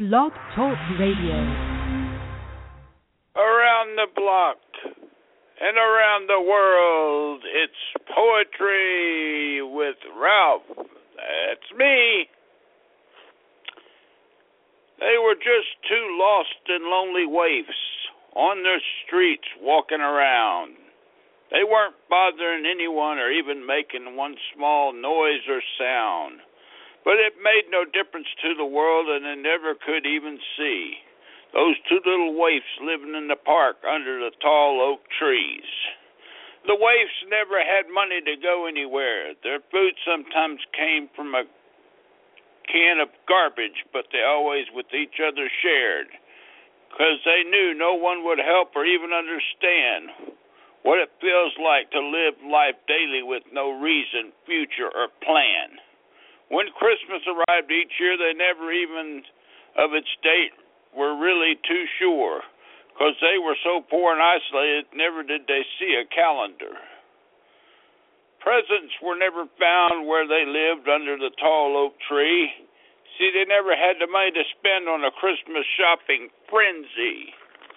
Blog Talk Radio. Around the block and around the world, it's poetry with Ralph. That's me. They were just two lost and lonely waifs on their streets walking around. They weren't bothering anyone or even making one small noise or sound. But it made no difference to the world, and they never could even see those two little waifs living in the park under the tall oak trees. The waifs never had money to go anywhere. Their food sometimes came from a can of garbage, but they always with each other shared, because they knew no one would help or even understand what it feels like to live life daily with no reason, future, or plan. When Christmas arrived each year, they never even of its date were really too sure, because they were so poor and isolated, never did they see a calendar. Presents were never found where they lived under the tall oak tree. See, they never had the money to spend on a Christmas shopping frenzy.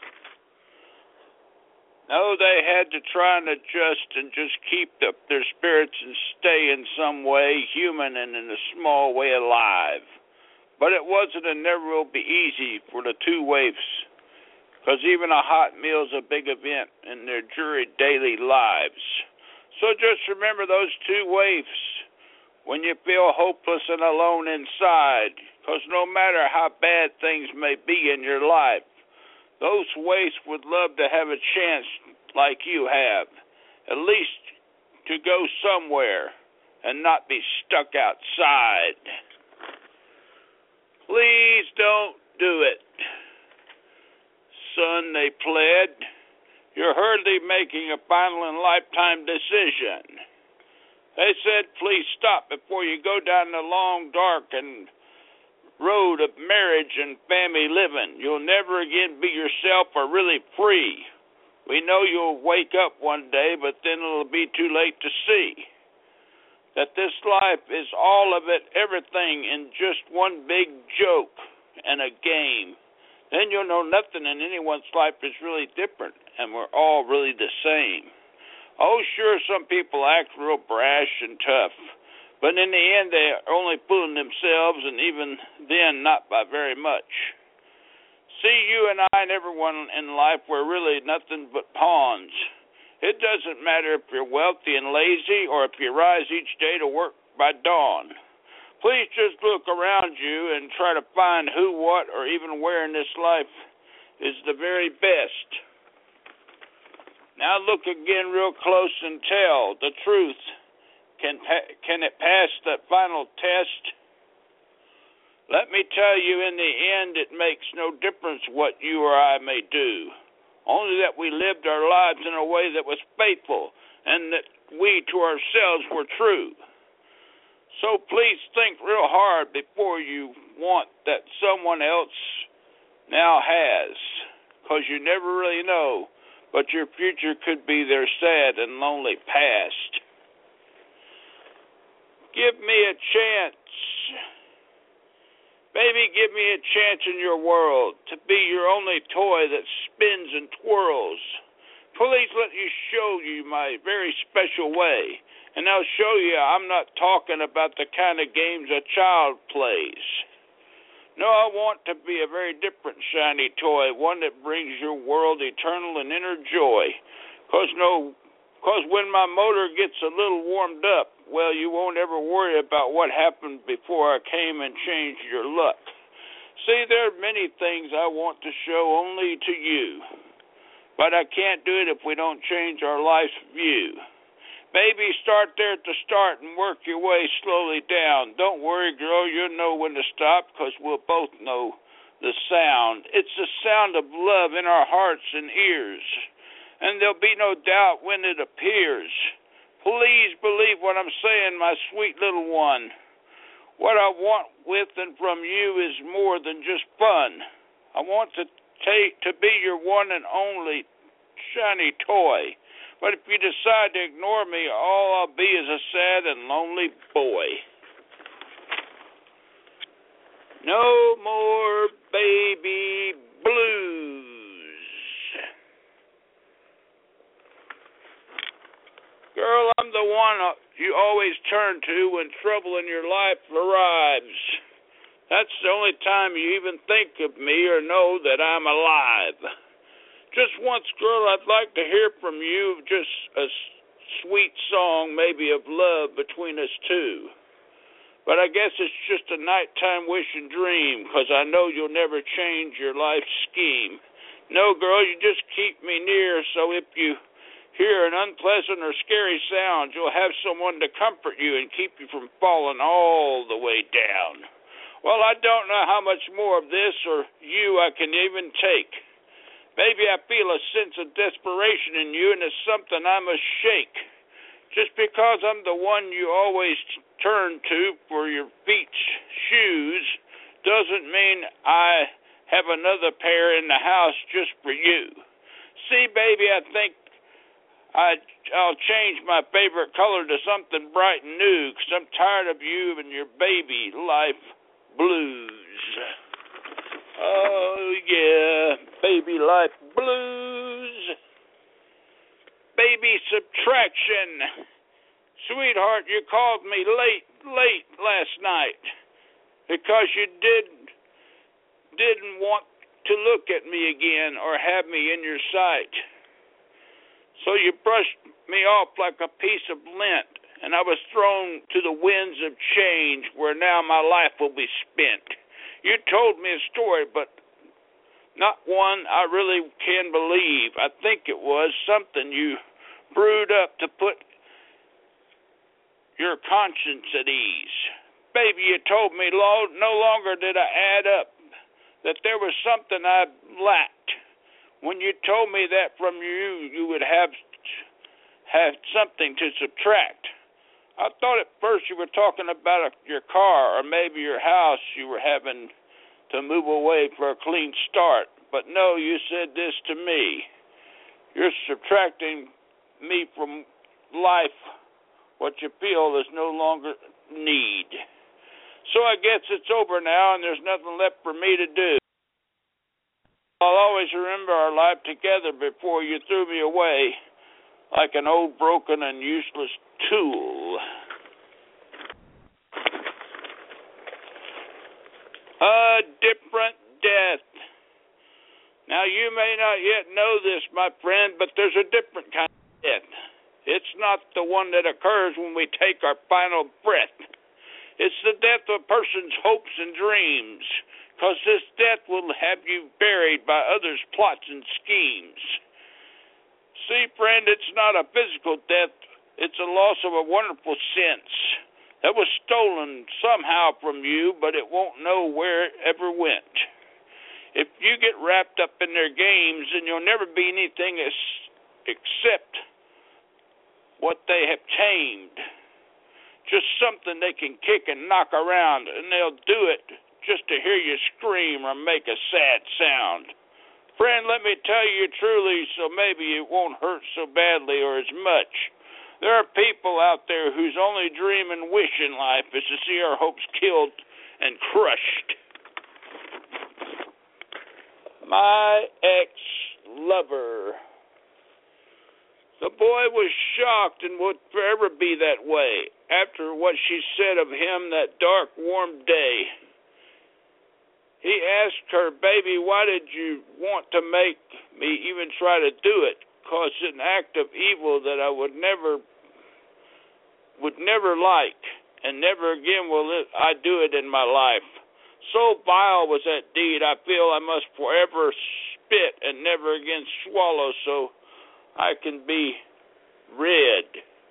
No, they had to try and adjust and just keep up their spirits and stay in some way human and in a small way alive. But it wasn't and never will be easy for the two waifs, because even a hot meal is a big event in their dreary daily lives. So just remember those two waifs when you feel hopeless and alone inside, because no matter how bad things may be in your life, those waifs would love to have a chance like you have, at least to go somewhere and not be stuck outside. Please don't do it. Son, they pled, you're hardly making a final and lifetime decision. They said, please stop before you go down the long, dark, and road of marriage and family living. You'll never again be yourself or really free. We know you'll wake up one day, but then it'll be too late to see that this life is all of it, everything in just one big joke and a game. Then you'll know nothing in anyone's life is really different, and we're all really the same. Oh, sure, some people act real brash and tough, but in the end, they are only fooling themselves, and even then, not by very much. See, you and I and everyone in life, we're really nothing but pawns. It doesn't matter if you're wealthy and lazy, or if you rise each day to work by dawn. Please just look around you and try to find who, what, or even where in this life is the very best. Now look again real close and tell the truth. Can it pass that final test? Let me tell you, in the end, it makes no difference what you or I may do, only that we lived our lives in a way that was faithful and that we to ourselves were true. So please think real hard before you want that someone else now has, because you never really know, but your future could be their sad and lonely past. Give me a chance. Baby, give me a chance in your world to be your only toy that spins and twirls. Please let me show you my very special way, and I'll show you I'm not talking about the kind of games a child plays. No, I want to be a very different shiny toy, one that brings your world eternal and inner joy. Because when my motor gets a little warmed up, well, you won't ever worry about what happened before I came and changed your luck. See, there are many things I want to show only to you, but I can't do it if we don't change our life's view. Baby, start there at the start and work your way slowly down. Don't worry, girl, you'll know when to stop, because we'll both know the sound. It's the sound of love in our hearts and ears, and there'll be no doubt when it appears. Please believe what I'm saying, my sweet little one. What I want with and from you is more than just fun. I want to be your one and only shiny toy. But if you decide to ignore me, all I'll be is a sad and lonely boy. No more one you always turn to when trouble in your life arrives. That's the only time you even think of me or know that I'm alive. Just once, girl, I'd like to hear from you just a sweet song, maybe of love between us two. But I guess it's just a nighttime wish and dream, 'cause I know you'll never change your life scheme. No, girl, you just keep me near, so if you hear an unpleasant or scary sound, you'll have someone to comfort you and keep you from falling all the way down. Well, I don't know how much more of this or you I can even take. Maybe I feel a sense of desperation in you, and it's something I must shake. Just because I'm the one you always turn to for your feet's shoes doesn't mean I have another pair in the house just for you. See, baby, I think I'll change my favorite color to something bright and new, 'cause I'm tired of you and your baby life blues. Oh, yeah, baby life blues. Baby subtraction. Sweetheart, you called me late last night because you didn't want to look at me again or have me in your sight. So you brushed me off like a piece of lint, and I was thrown to the winds of change where now my life will be spent. You told me a story, but not one I really can believe. I think it was something you brewed up to put your conscience at ease. Baby, you told me no longer did I add up, that there was something I lacked. When you told me that from you would have something to subtract. I thought at first you were talking about your car or maybe your house you were having to move away for a clean start. But no, you said this to me. You're subtracting me from life what you feel is no longer need. So I guess it's over now and there's nothing left for me to do. I'll always remember our life together before you threw me away like an old broken and useless tool. A different death. Now you may not yet know this, my friend, but there's a different kind of death. It's not the one that occurs when we take our final breath. It's the death of a person's hopes and dreams, because this death will have you buried by others' plots and schemes. See, friend, it's not a physical death. It's a loss of a wonderful sense that was stolen somehow from you, but it won't know where it ever went. If you get wrapped up in their games, then you'll never be anything except what they have tamed. Just something they can kick and knock around, and they'll do it just to hear you scream or make a sad sound. Friend, let me tell you truly, so maybe it won't hurt so badly or as much. There are people out there whose only dream and wish in life is to see our hopes killed and crushed. My ex-lover. The boy was shocked and would forever be that way after what she said of him that dark, warm day. He asked her, baby, why did you want to make me even try to do it? 'Cause it's an act of evil that I would never like, and never again will I do it in my life. So vile was that deed, I feel I must forever spit and never again swallow so I can be rid.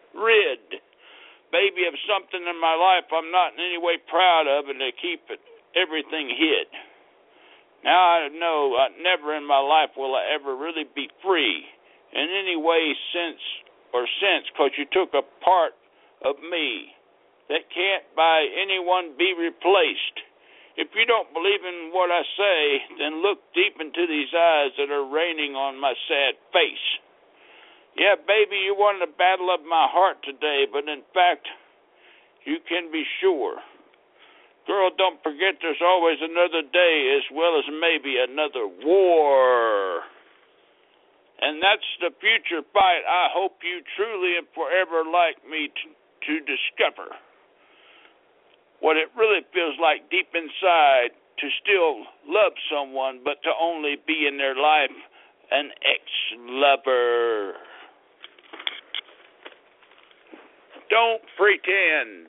Baby, of something in my life I'm not in any way proud of, and to keep everything hid. Now I know never in my life will I ever really be free in any way since, 'cause you took a part of me that can't by anyone be replaced. If you don't believe in what I say, then look deep into these eyes that are raining on my sad face. Yeah, baby, you won the battle of my heart today, but in fact, you can be sure. Girl, don't forget there's always another day as well as maybe another war. And that's the future fight I hope you truly and forever like me to discover. What it really feels like deep inside to still love someone, but to only be in their life an ex-lover. Don't pretend.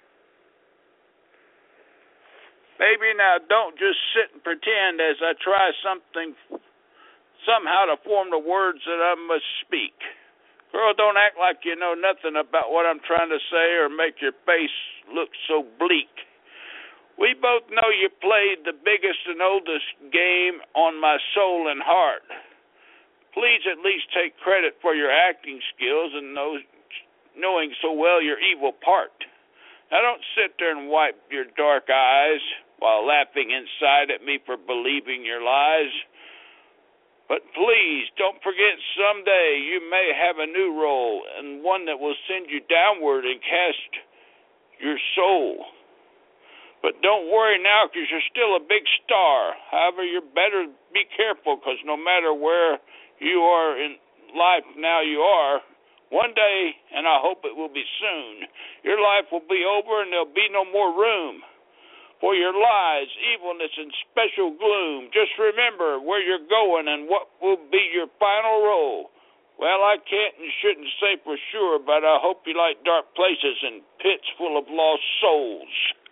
Maybe now don't just sit and pretend as I try somehow to form the words that I must speak. Girl, don't act like you know nothing about what I'm trying to say or make your face look so bleak. We both know you played the biggest and oldest game on my soul and heart. Please at least take credit for your acting skills and knowing so well your evil part. Now don't sit there and wipe your dark eyes while laughing inside at me for believing your lies. But please, don't forget someday you may have a new role, and one that will send you downward and cast your soul. But don't worry now, because you're still a big star. However, you better be careful, because no matter where you are in life now you are, one day, and I hope it will be soon, your life will be over and there'll be no more room for your lies, evilness, and special gloom. Just remember where you're going and what will be your final role. Well, I can't and shouldn't say for sure, but I hope you like dark places and pits full of lost souls.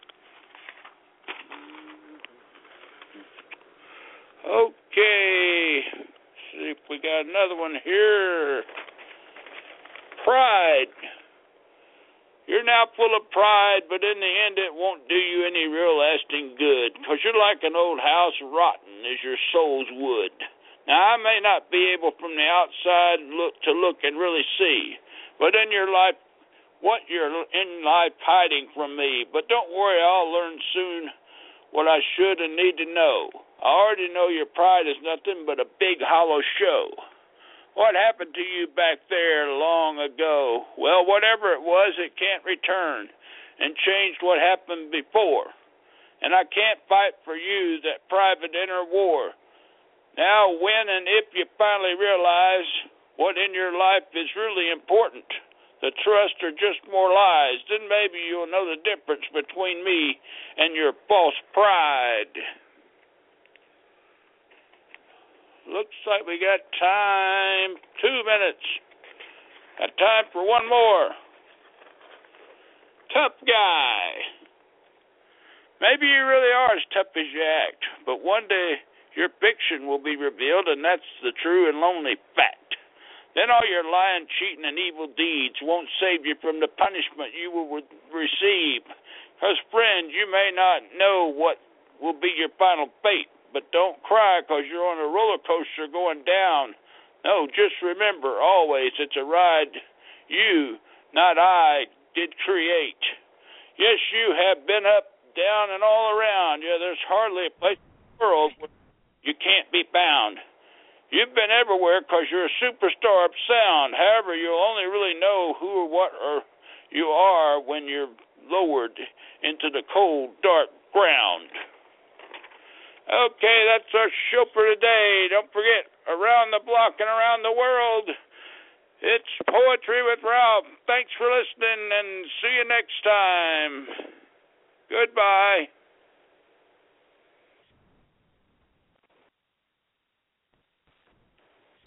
Okay, let's see if we got another one here. Pride. You're now full of pride, but in the end it won't do you any real lasting good, because you're like an old house rotten as your soul's wood. Now, I may not be able from the outside to look and really see, but in your life, what you're in life hiding from me. But don't worry, I'll learn soon what I should and need to know. I already know your pride is nothing but a big hollow show. What happened to you back there long ago? Well, whatever it was, it can't return and change what happened before. And I can't fight for you that private inner war. Now, when and if you finally realize what in your life is really important, the trust or just more lies, then maybe you'll know the difference between me and your false pride. Looks like we got time, 2 minutes. Got time for one more. Tough guy. Maybe you really are as tough as you act, but one day your fiction will be revealed, and that's the true and lonely fact. Then all your lying, cheating, and evil deeds won't save you from the punishment you will receive. Because, friend, you may not know what will be your final fate, but don't cry because you're on a roller coaster going down. No, just remember always it's a ride you, not I, did create. Yes, you have been up, down, and all around. Yeah, there's hardly a place in the world where you can't be found. You've been everywhere because you're a superstar of sound. However, you'll only really know who or what you are when you're lowered into the cold, dark ground. Okay, that's our show for today. Don't forget, around the block and around the world, it's Poetry with Ralph. Thanks for listening, and see you next time. Goodbye.